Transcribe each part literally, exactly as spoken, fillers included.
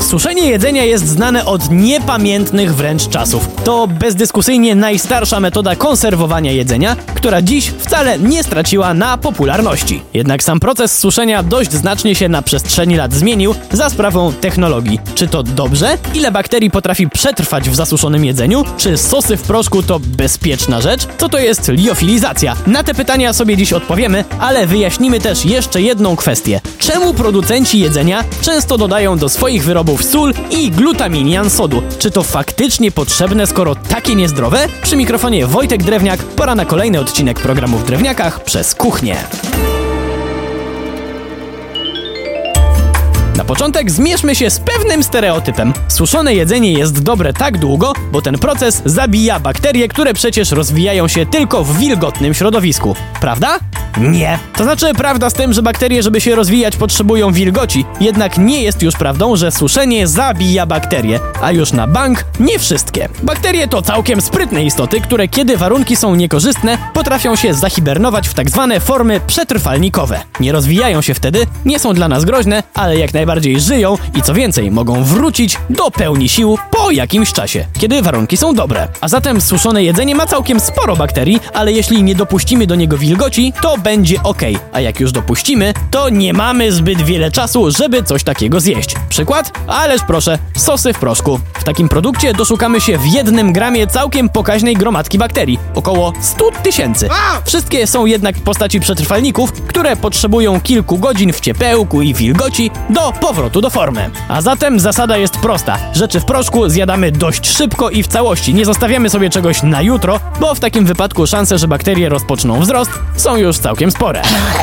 Suszenie jedzenia jest znane od niepamiętnych wręcz czasów. To bezdyskusyjnie najstarsza metoda konserwowania jedzenia, która dziś wcale nie straciła na popularności. Jednak sam proces suszenia dość znacznie się na przestrzeni lat zmienił za sprawą technologii. Czy to dobrze? Ile bakterii potrafi przetrwać w zasuszonym jedzeniu? Czy sosy w proszku to bezpieczna rzecz? Co to jest liofilizacja? Na te pytania sobie dziś odpowiemy, ale wyjaśnimy też jeszcze jedną kwestię. Czemu producenci jedzenia często dodają do swoich wyrobów sól i glutaminian sodu? Czy to faktycznie potrzebne, skoro takie niezdrowe? Przy mikrofonie Wojtek Drewniak, pora na kolejny odcinek programu w Drewniakach przez kuchnię. Na początek zmierzmy się z pewnym stereotypem. Suszone jedzenie jest dobre tak długo, bo ten proces zabija bakterie, które przecież rozwijają się tylko w wilgotnym środowisku. Prawda? Nie. To znaczy prawda z tym, że bakterie, żeby się rozwijać, potrzebują wilgoci. Jednak nie jest już prawdą, że suszenie zabija bakterie. A już na bank nie wszystkie. Bakterie to całkiem sprytne istoty, które kiedy warunki są niekorzystne, potrafią się zahibernować w tak zwane formy przetrwalnikowe. Nie rozwijają się wtedy, nie są dla nas groźne, ale jak najbardziej żyją i co więcej, mogą wrócić do pełni sił po jakimś czasie, kiedy warunki są dobre. A zatem suszone jedzenie ma całkiem sporo bakterii, ale jeśli nie dopuścimy do niego wilgoci, to będzie ok. A jak już dopuścimy, to nie mamy zbyt wiele czasu, żeby coś takiego zjeść. Przykład? Ależ proszę, sosy w proszku. W takim produkcie doszukamy się w jednym gramie całkiem pokaźnej gromadki bakterii. Około sto tysięcy. Wszystkie są jednak w postaci przetrwalników, które potrzebują kilku godzin w ciepełku i wilgoci do powrotu do formy. A zatem zasada jest prosta. Rzeczy w proszku zjadamy dość szybko i w całości. Nie zostawiamy sobie czegoś na jutro, bo w takim wypadku szanse, że bakterie rozpoczną wzrost, są już całkiem spore.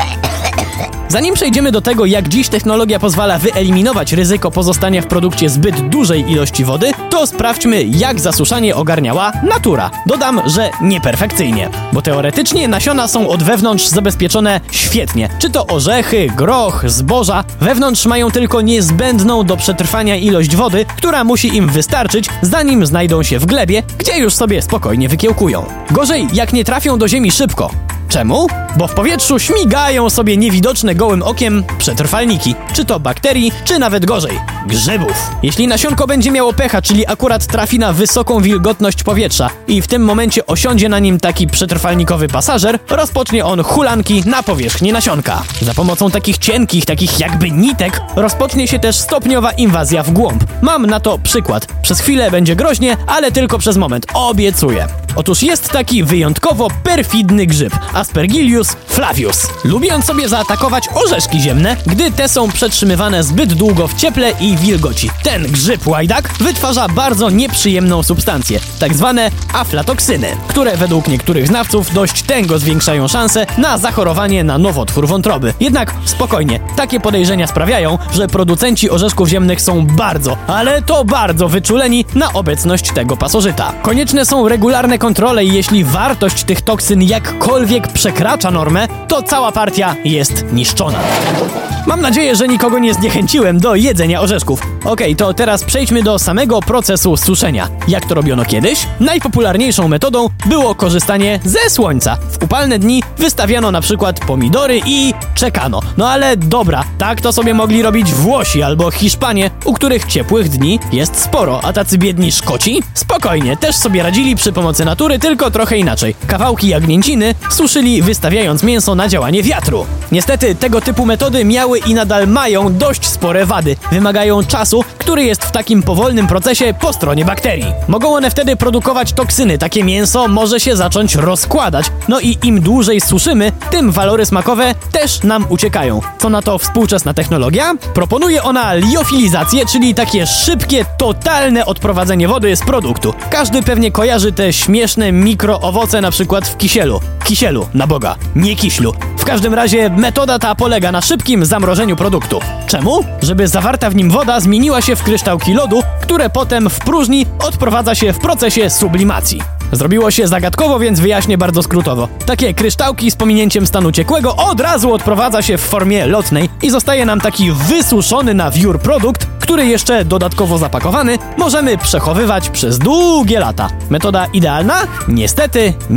Zanim przejdziemy do tego, jak dziś technologia pozwala wyeliminować ryzyko pozostania w produkcie zbyt dużej ilości wody, to sprawdźmy, jak zasuszanie ogarniała natura. Dodam, że nieperfekcyjnie, bo teoretycznie nasiona są od wewnątrz zabezpieczone świetnie. Czy to orzechy, groch, zboża, wewnątrz mają tylko niezbędną do przetrwania ilość wody, która musi im wystarczyć, zanim znajdą się w glebie, gdzie już sobie spokojnie wykiełkują. Gorzej, jak nie trafią do ziemi szybko. Czemu? Bo w powietrzu śmigają sobie niewidoczne gołym okiem przetrwalniki. Czy to bakterii, czy nawet gorzej, grzybów. Jeśli nasionko będzie miało pecha, czyli akurat trafi na wysoką wilgotność powietrza i w tym momencie osiądzie na nim taki przetrwalnikowy pasażer, rozpocznie on hulanki na powierzchni nasionka. Za pomocą takich cienkich, takich jakby nitek, rozpocznie się też stopniowa inwazja w głąb. Mam na to przykład. Przez chwilę będzie groźnie, ale tylko przez moment. Obiecuję. Otóż jest taki wyjątkowo perfidny grzyb, Aspergillus flavius. Lubi on sobie zaatakować orzeszki ziemne, gdy te są przetrzymywane zbyt długo w cieple i wilgoci. Ten grzyb łajdak wytwarza bardzo nieprzyjemną substancję, tak zwane aflatoksyny, które według niektórych znawców dość tęgo zwiększają szanse na zachorowanie na nowotwór wątroby. Jednak spokojnie, takie podejrzenia sprawiają, że producenci orzeszków ziemnych są bardzo, ale to bardzo wyczuleni na obecność tego pasożyta. Konieczne są regularne kontrole i jeśli wartość tych toksyn jakkolwiek przekracza normę, to cała partia jest niszczona. Mam nadzieję, że nikogo nie zniechęciłem do jedzenia orzeszków. Okej, to teraz przejdźmy do samego procesu suszenia. Jak to robiono kiedyś? Najpopularniejszą metodą było korzystanie ze słońca. W upalne dni wystawiano na przykład pomidory i czekano. No ale dobra, tak to sobie mogli robić Włosi albo Hiszpanie, u których ciepłych dni jest sporo, a tacy biedni Szkoci? Spokojnie, też sobie radzili przy pomocy natury, tylko trochę inaczej. Kawałki jagnięciny suszyli, wystawiając mięso na działanie wiatru. Niestety tego typu metody miały i nadal mają dość spore wady. Wymagają czasu, który jest w takim powolnym procesie po stronie bakterii. Mogą one wtedy produkować toksyny. Takie mięso może się zacząć rozkładać. No i im dłużej suszymy, tym walory smakowe też nam uciekają. Co na to współczesna technologia? Proponuje ona liofilizację, czyli takie szybkie, totalne odprowadzenie wody z produktu. Każdy pewnie kojarzy te śmieszne mikroowoce na przykład w kisielu. Kisielu, na Boga, nie kiślu. W każdym razie metoda ta polega na szybkim zamrożeniu produktu. Czemu? Żeby zawarta w nim woda zmieniła się w kryształki lodu, które potem w próżni odprowadza się w procesie sublimacji. Zrobiło się zagadkowo, więc wyjaśnię bardzo skrótowo. Takie kryształki z pominięciem stanu ciekłego od razu odprowadza się w formie lotnej i zostaje nam taki wysuszony na wiór produkt, który jeszcze dodatkowo zapakowany możemy przechowywać przez długie lata. Metoda idealna? Niestety nie.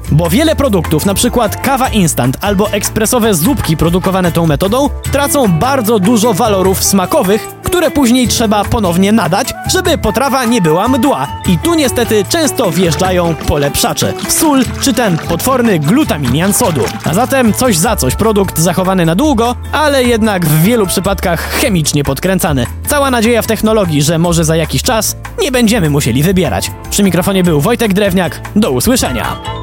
Bo wiele produktów, np. kawa instant albo ekspresowe zupki produkowane tą metodą, tracą bardzo dużo walorów smakowych, które później trzeba ponownie nadać, żeby potrawa nie była mdła. I tu niestety często wjeżdżają polepszacze. Sól czy ten potworny glutaminian sodu. A zatem coś za coś, produkt zachowany na długo, ale jednak w wielu przypadkach chemicznie podkręcany. Cała nadzieja w technologii, że może za jakiś czas nie będziemy musieli wybierać. Przy mikrofonie był Wojtek Drewniak. Do usłyszenia.